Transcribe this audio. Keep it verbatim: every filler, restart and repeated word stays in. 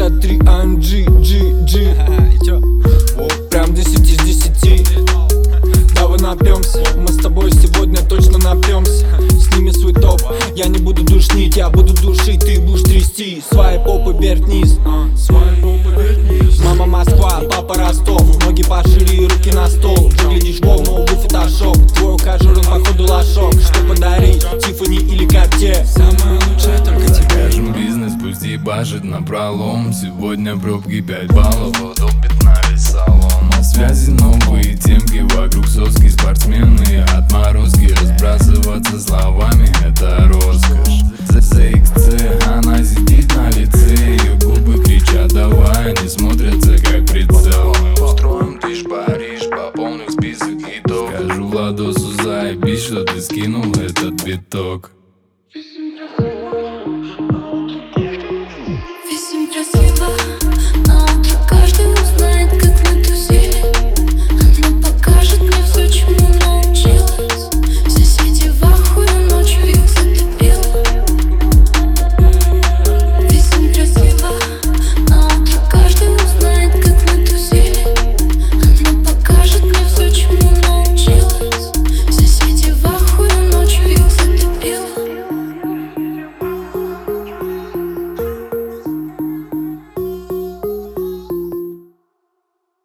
пятьдесят три эй эм джи, джи, джи. Прям десять из десяти. Давай напьемся, мы с тобой сегодня точно напьемся. Сними свой топ, я не буду душнить, я буду душить, ты будешь трясти. Свои попы вверх вниз. Мама Москва, папа Ростов. Ноги пошире и руки на стол. Выглядишь вол, новый фотошоп. Твой ухажер, он походу лошок. Что подарить, Тиффани или Картье? Самое лучшее только тебе. Кажем бизнес, пусть ебашит на пролом. Сегодня пробки пять баллов, утопит на весь салон. На связи новые темки, вокруг соски спортсмены. Отморозки, разбрасываться словами это роскошь. зе икс си, она сидит на лице, ее губы кричат